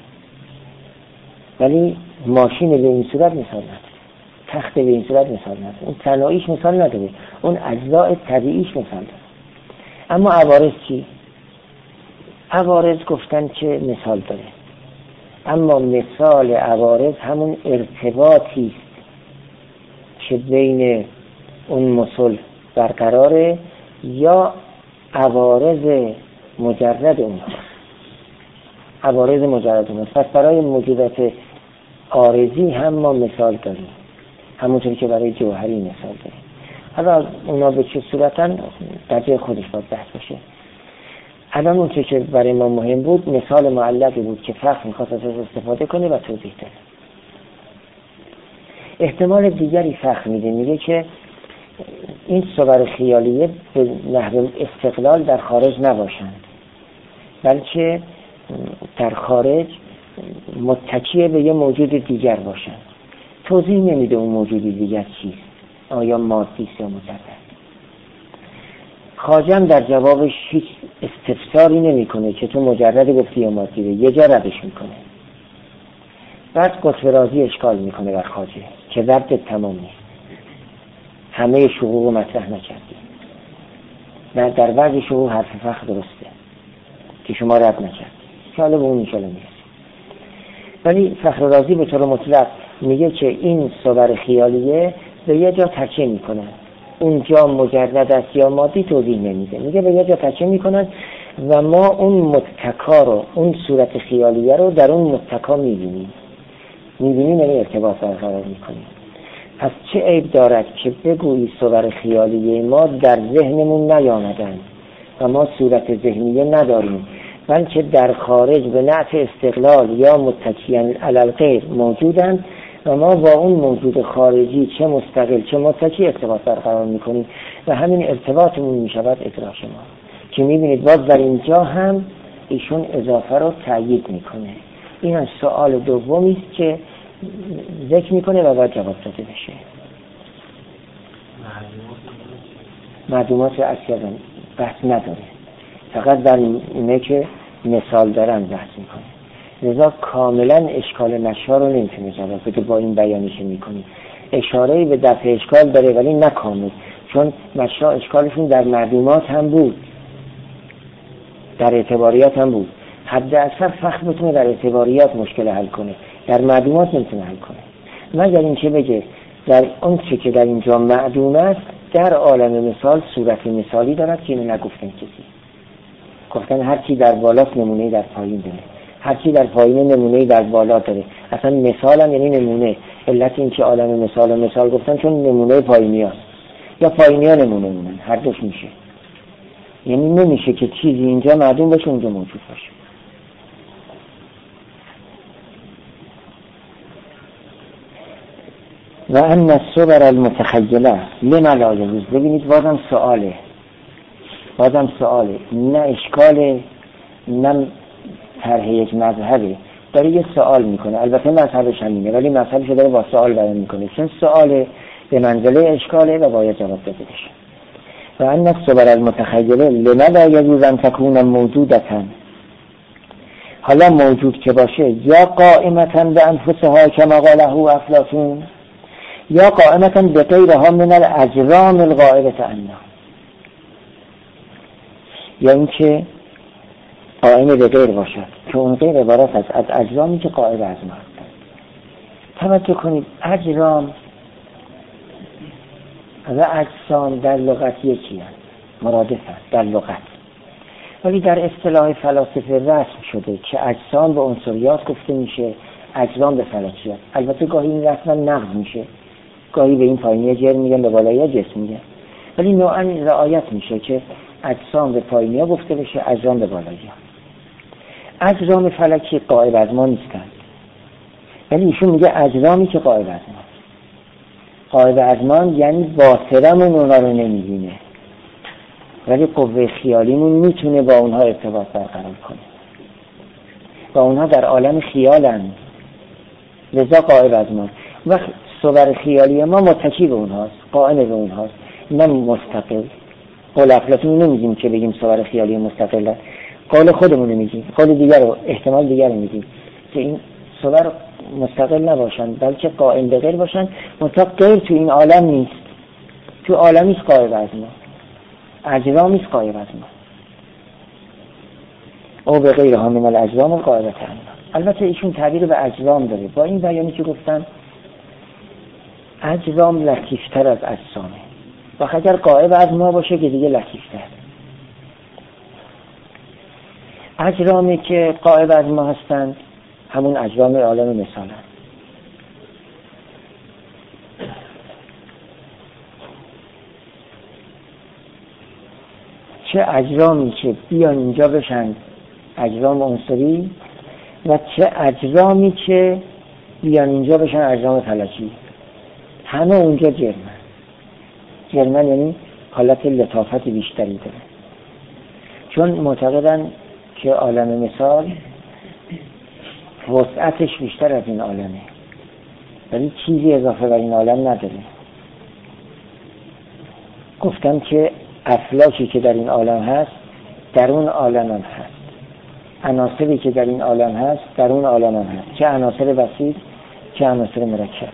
ولی ماشین به این صورت مثال نداره، تخت به این صورت مثال نداره، اون صنایعش مثال نداره، اون اجزاء طبیعیش مثال داره. اما عوارض چی؟ عوارض گفتن که مثال داره، اما مثال عوارض همون ارتباطی است که بین اون مثل برقراره یا عوارض مجرد اون هست. عوارض مجرد اون هست. پس برای موجودات عارضی هم ما مثال داریم، همونطوری که برای جوهری مثال داریم. حالا اونا به چه صورتن در جای خودش باید بحث بشه. الان اون چه که برای ما مهم بود مثال معلقی بود که فقط میخواست ازش استفاده کنه و توضیح داده. احتمال دیگری فقط میگه که این صور خیالیه به نحو استقلال در خارج نباشند، بلکه در خارج متکی به یه موجود دیگر باشند. توضیح نمیده اون موجود دیگر چیست، آیا مادی است یا مجرد. خواجه در جوابش هیچ استفساری نمیکنه که تو مجرد گفتی یا مادی، یه جا ردش میکنه. بعد قطب رازی اشکال میکنه بر خواجه که رد تمام نیست، همه شقوق مطرح نکردی، نه در بعض شقوق حرف فخر درسته که شما رد نکردی، که حالا به اون انشاءالله میرسیم. ولی فخر رازی به طور مطلق میگه که این صور خیالیه به یه جا تکیه میکنن، اونجا مجرد است یا مادی توضیح نمیده، میگه به یه جا تکیه میکنن و ما اون متکا رو، اون صورت خیالیه رو در اون متکا میبینیم یعنی ارتباط برقرار میکنیم. پس چه عیب دارد که بگویی صور خیالیه ما در ذهنمون نیامدن و ما صورت ذهنیه نداریم، بلکه در خارج به نفع استقلال یا متکیان علی الغیر موجودند و ما با اون موجود خارجی چه مستقل چه متکی ارتباط برقرار میکنیم و همین ارتباطمون میشود ادراک ما. که میبینید باز در اینجا هم ایشون اضافه رو تأیید میکنه. این سوال دومی است که ذکر میکنه و باید جواب داده بشه. معلومات اصلا بحث نداره، فقط در اینه که مثال دارن بحث میکنه. لذا کاملا اشکال نشا رو نمیتونه جواب بده با این بیانیش میکنی. اشاره‌ای به دفع اشکال داره ولی نه کامل، چون نشا اشکالشون در معلومات هم بود، در اعتباریات هم بود. حد اکثر فقط بتونه در اعتباریات مشکل حل کنه، در معلومات نمیتونه حل کنه. مگر اینکه بگه در اون چه که در اینجا معدوم است در عالم مثال صورت مثالی دارد که اینو نگفتن کسی. گفتن هر کی در بالاست نمونه‌ای در پایین داره، هر کی در پایین نمونه‌ای در بالا داره. اصلا مثال هم یعنی نمونه. علت این که عالم مثال گفتن چون نمونه پایینی هست یا پایینی ها نمونه مونن، هر دوش میشه. یعنی نمیشه که چیزی اینجا معدوم باشه اونجا موجود باشه. و ان الصور المتخیله لما لا یجوز. ببینید بازم سؤاله، نه اشکال نه طرح یک مذهبه، داره یه سوال میکنه. البته مذهبش همینه ولی مذهبش داره با سوال بیان میکنه، چون سوال به منزله اشکاله و باید جواب داده بشه. و ان الصور المتخیله لما لا یجوز ان تکون موجودتا، حالا موجود که باشه یا قائمتا به انفسها کما قاله افلاطون یا قائمتا به غیرها من الاجرام الغائبه عنها، یا اینکه قائم به غیر باشد که اون غیر عبارت است از اجرامی که قائم از ما هستند. توجه کنید اجرام و اجسام در لغت یکی هست، مرادف هست در لغت، ولی در اصطلاح فلاسفه رسم شده که اجسام به عنصریات گفته میشه، اجرام به فلکیات. البته گاهی این رسما نقض میشه، گاهی به این پایینی جرم میگن به بالایی جسم میگن، ولی نوعا رعایت میشه که اجسام به پایینی ها گفته بشه، اجرام به بالایی ها. اجرام فلکی قائب از ما نیستند، ولی ایشون میگه اجرامی که قائب از ما. قائب از ما یعنی باطرمون اونا رو نمیبینه ولی قوه خیالیمون میتونه با اونها ارتباط برقرار کنه، با اونها در عالم خیالند، لذا قائب از ما. وقت صور خیالی ما متکی به اونهاست، قائم به اونهاست، نه مستقل. قول افلاطون نمیگیم که بگیم صور خیالی مستقله، قول خودمون رو میگیم، قول دیگر رو، احتمال دیگر رو میگیم که این صور مستقل نباشن بلکه قائم به غیر باشن، منتها غیر تو این عالم نیست، تو عالمیست قائم از ما، اجرامیست قائم از ما، او به غیر ها من الاجرام قائبت عنا. البته ایشون تعبیر به اجرام داره، با این بیانی که گفتن اجرام لطیفتر از اجسامه، و اگر قائب از ما باشه که دیگه لطیفتر. اجرامی که قائب از ما هستند همون اجرام عالم مثال هست. چه اجرامی که بیان اینجا بشن اجرام عنصری و چه اجرامی که بیان اینجا بشن اجرام فلکی، همه اونجا جرمن یعنی حالت لطافت بیشتری داره، چون معتقدن که عالم مثال وسعتش بیشتر از این عالمه ولی چیزی اضافه بر این عالم نداره. گفتم که افلاکی که در این عالم هست در اون عالم هم هست، عناصری که در این عالم هست در اون عالم هم هست، چه عناصر بسیط چه عناصر مرکب،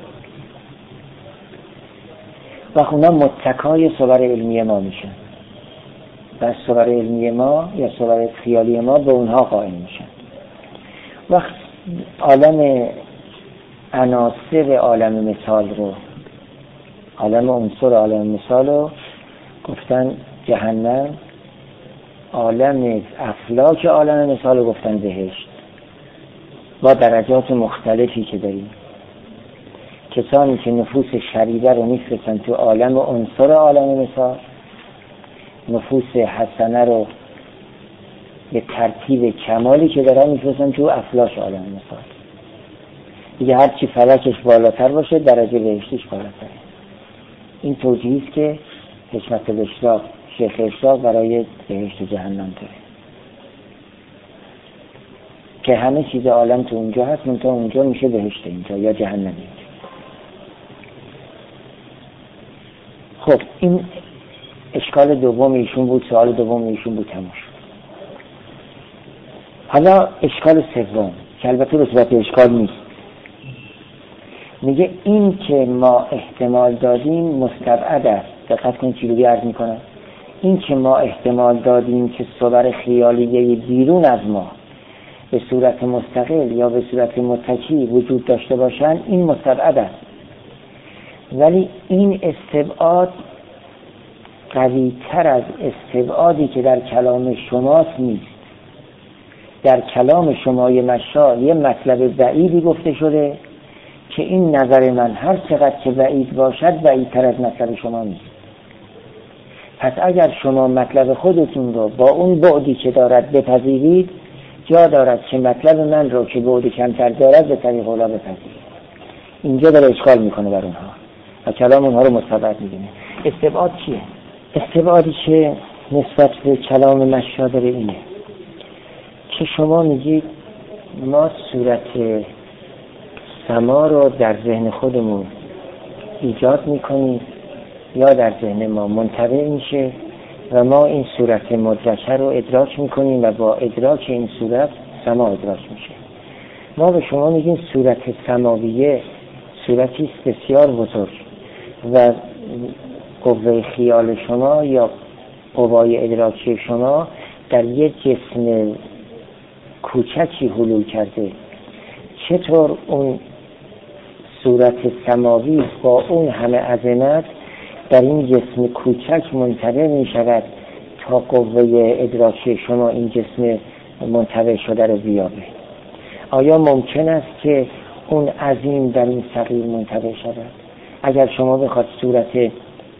و اونا متکای صور علمی ما میشن و صور علمی ما یا صور خیالی ما به اونها قائم میشن. وقت عالم عناصر عالم مثال رو، عالم عنصر عالم مثال رو گفتن جهنم، عالم افلاک عالم مثال رو گفتن بهشت، با درجات مختلفی که داریم. کسانی که نفوس شریده رو میفرستن تو عالم عنصر عالم مثال، نفوس حسنه رو به ترتیب کمالی که دارن میفرستن تو افلاک عالم مثال. دیگه هرچی فلکش بالاتر باشه درجه بهشتیش بالاتره. این توجیهی است که حکمت الاشراق شیخ اشراق برای بهشت جهنم داره که همه چیز عالم تو اونجا هست، منتها اونجا میشه بهشت اینجا یا جهنم اینجا. خب این اشکال دوم ایشون بود، سوال دوم ایشون بود، تموم شد. حالا اشکال سوم که البته به صورت اشکال نیست، میگه این که ما احتمال دادیم مستبعد است. دقت کنید چی رو عرض میکنم. این که ما احتمال دادیم که صور خیالیه بیرون از ما به صورت مستقل یا به صورت متکی وجود داشته باشند این مستبعد است، ولی این استبعاد قوی تر از استبعادی که در کلام شماست نیست. در کلام شمای مشال یه مطلب بعیدی گفته شده که این نظر من هر چقدر که بعید باشد بعیدتر از مطلب شما نیست. پس اگر شما مطلب خودتون رو با اون بعدی که دارد بپذیرید، جا دارد که مطلب من رو که بعد کمتر دارد به طریق اولا بپذیرید. اینجا داره اشکال میکنه بر اونها و کلام اونها رو مستبعد میدونه. استبعاد چیه؟ استبعادی که نسبت به کلام مشا داره اینه که شما میگید ما صورت سما رو در ذهن خودمون ایجاد میکنیم یا در ذهن ما منطبع میشه و ما این صورت مدرکه رو ادراک میکنیم و با ادراک این صورت سما ادراک میشه. ما به شما میگیم صورت سماویه صورتی بسیار بزرگ و قوه خیال شما یا قوای ادراکی شما در یک جسم کوچکی حلول کرده. چطور اون صورت سماوی با اون همه عظمت در این جسم کوچک منطبع می شود تا قوه ادراکی شما این جسم منطبع شده رو بیابه؟ آیا ممکن است که اون عظیم در این صغیر منطبع شود؟ اگر شما بخواد صورت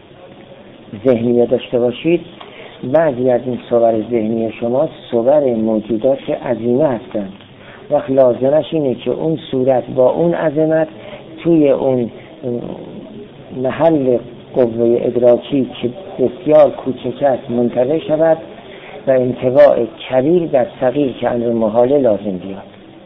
ذهنی داشته باشید، بعضی از این صور ذهنی شما صور موجودات عظیمه هستند. وقت لازمش اینه که اون صورت با اون عظمت توی اون محل قوه ادراکی که بسیار کوچک است منطبع شود و انطباع کبیر در صغیر که امر محاله لازم بیاد.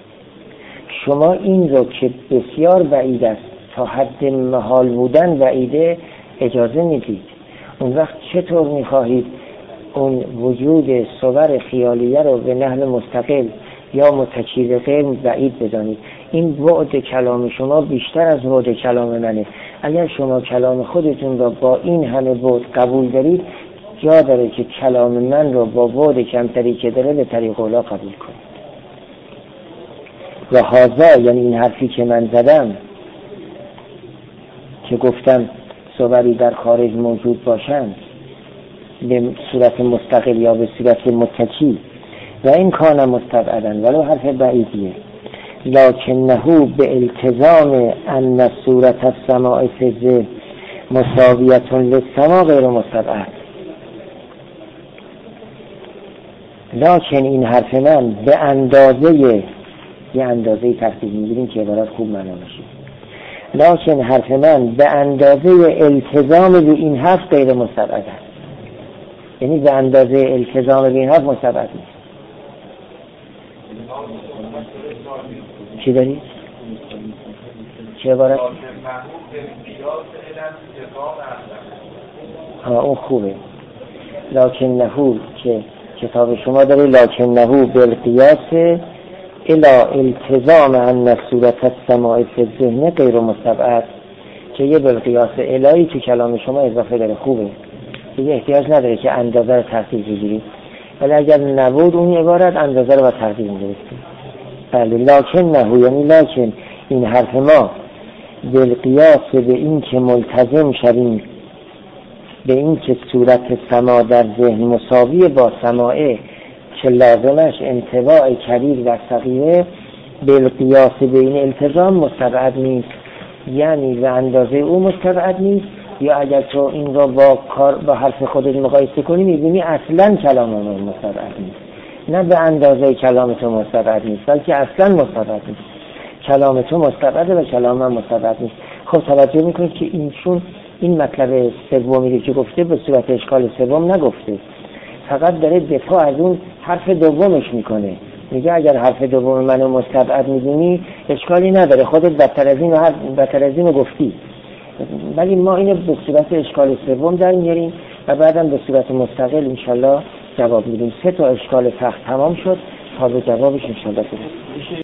شما این رو که بسیار بعید است تا حد محال بودن بعیده اجازه میدید، اون وقت چطور میخواهید اون وجود صور خیالیه رو به نحو مستقل یا متکی به غیر بعید بدانید. این بعد کلام شما بیشتر از بعد کلام منه. اگر شما کلام خودتون را با این همه بعد قبول دارید، جا داره که کلام من رو با بعد کمتری که داره به طریق اولا قبول کنید. و هذا یعنی این حرفی که من زدم که گفتم صوری در خارج موجود باشند به صورت مستقل یا به صورت متکی و این کان مستبعدن ولو حرف بعیدیه، لکنه به التزام ان صورت السماء فی مساویه للسماء غیر مستبعد. لکن این حرف من به اندازه یه اندازه تخصیص میگیریم که عبارت خوب معنا بشه. لکن حرف من به اندازه التزام به این حرف غیر مستبعد است. یعنی به اندازه التزام به این حرف مستبعد نیست. چی دارید؟ چه عبارت؟ اون خوبه. لکن نهو که کتاب شما داره لکن نهو بالقیاس الى التزام ان صورت السماء فی الذهن غیر مستبعد، که یه بالقیاس الهی که کلام شما اضافه داره. خوبه، دیگه احتیاج نداره که اندازه رو تحصیل بگیرید، ولی اگر نبود اون عبارت اندازه رو با تحصیل میگرفتیم. بله، لکن نهو یعنی لکن این حرف ما بالقیاس به این که ملتزم شویم به این که صورت سما در ذهن مساوی با سماعه که لازمش انطباع کبیر و صغیره، بالقیاس به این التزام مستبعد نیست، یعنی به اندازه او مستبعد نیست. یا اگر تو این را با حرف خودت مقایسه کنی میبینی اصلا کلام ما مستبعد نیست، نه به اندازه کلام تو مستبعد نیست، بلکه اصلا مستبعد نیست. کلام تو مستبعده و کلام من مستبعد نیست. خب توجه میکنید که این مطلب سومی که گفته به صورت اشکال سوم نگفته، فقط داره دفاع از اون حرف دومش میکنه. میگه اگر حرف دوم منو مستبعد میدونی اشکالی نداره، خودت بدتر از اینو گفتی، ولی ما اینو به صورت اشکال سوم در میاریم و بعدم به صورت مستقل انشالله جواب میدیم. 3 تا اشکال سخت تمام شد، تا به جوابش انشالله برسیم.